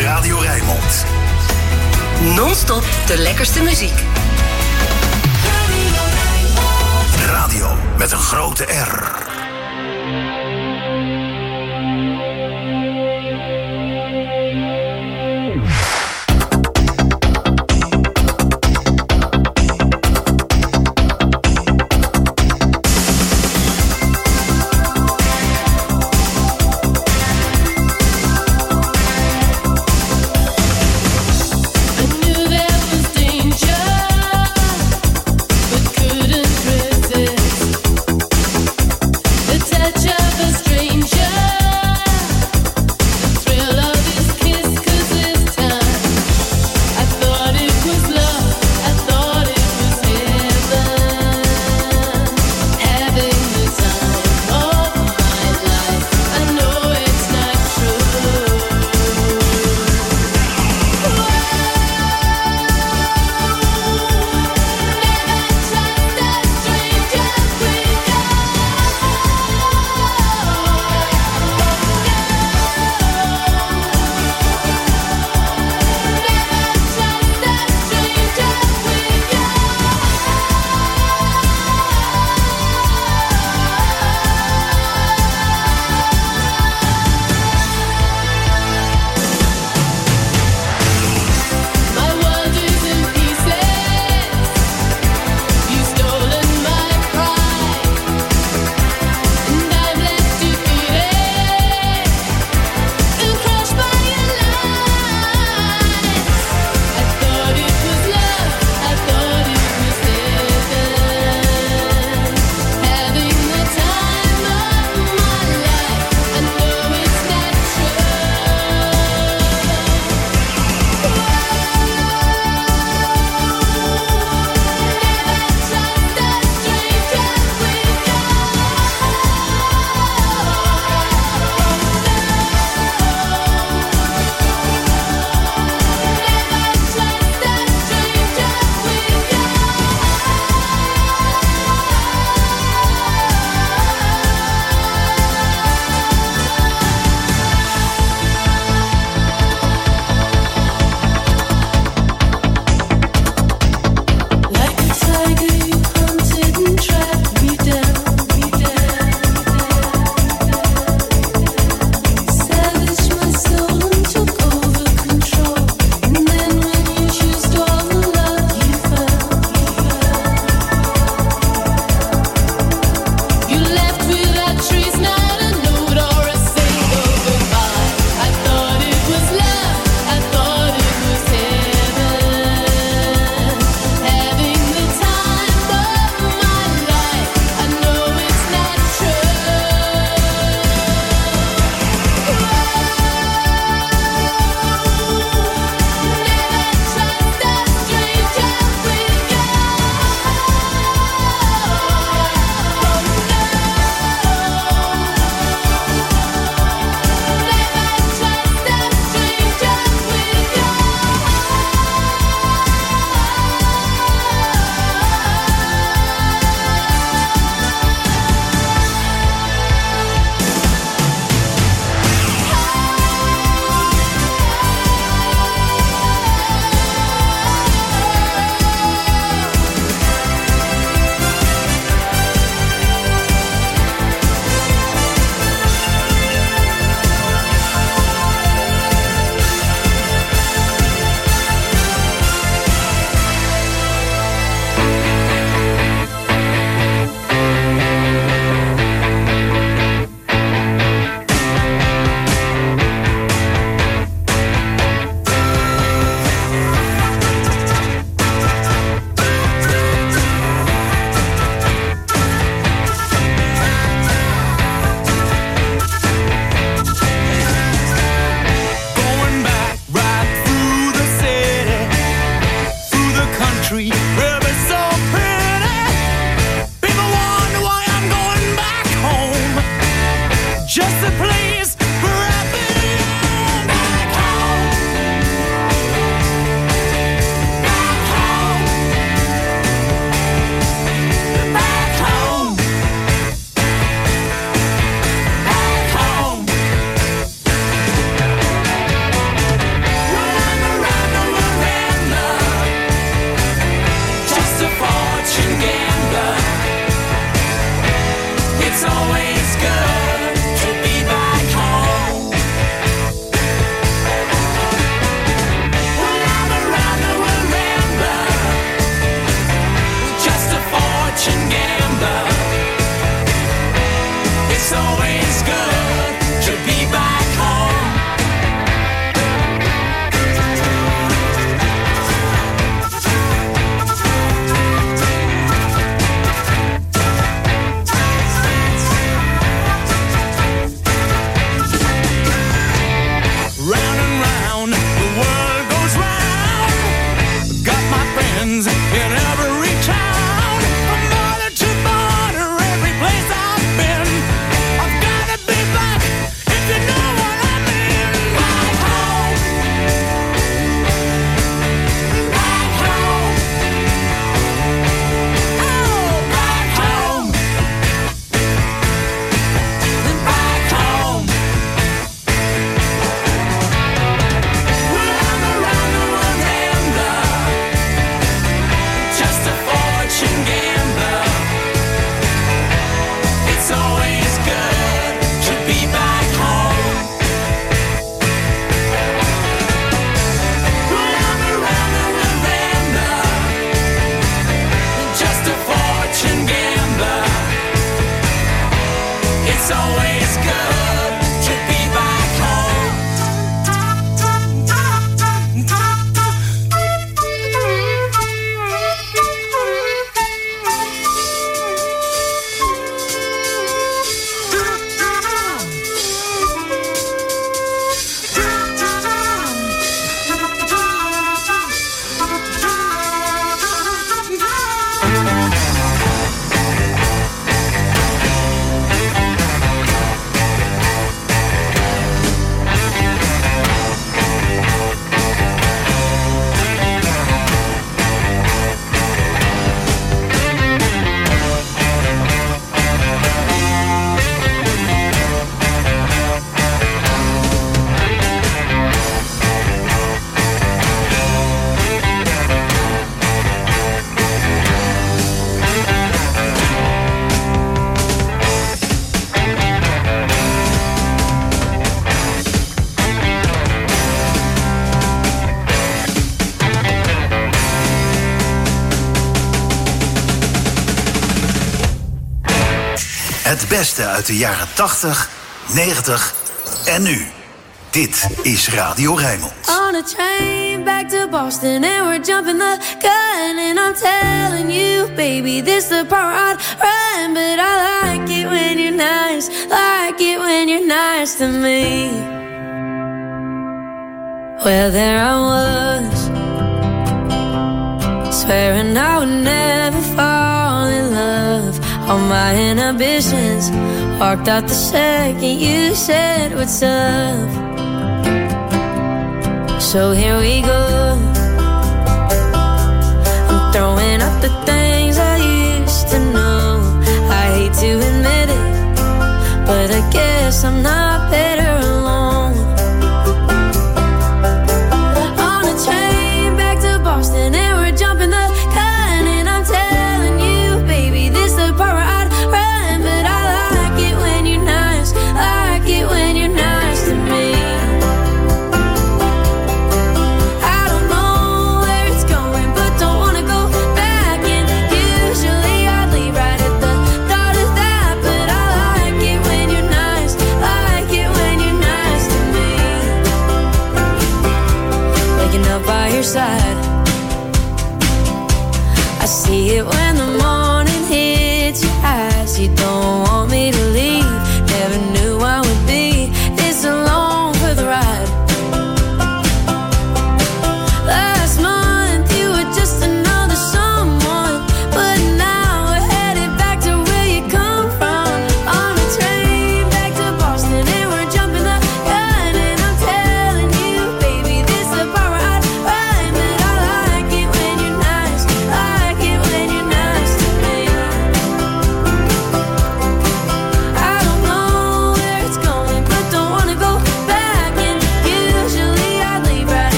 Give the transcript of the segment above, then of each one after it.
Radio Rijnmond. Non-stop de lekkerste muziek. Radio met een grote R. beste uit de jaren 80, 90 en nu. Dit is Radio Rijnmond. On a train back to Boston and we're jumping the gun. And I'm telling you, baby, this the part I'd run. But I like it when you're nice, like it when you're nice to me. Well, there I was, swearing I would never fall in love. All my inhibitions walked out the second you said what's up. So here we go, I'm throwing up the things I used to know. I hate to admit it, but I guess I'm not better alone. On a train back to Boston and we're jumping the gun. And I'm telling you, baby, this the part where I'd run. But I like it when you're nice, like it when you're nice to me. Side. I see it when the morning hits your eyes. You don't want me to leave. Never knew I would be this alone for the ride. Last month you were just another someone, but now we're headed back to where you come from. On a train back to Boston and we're jumping the gun. And I'm telling you, baby, this the part where I'd run.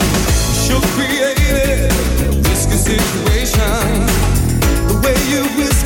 You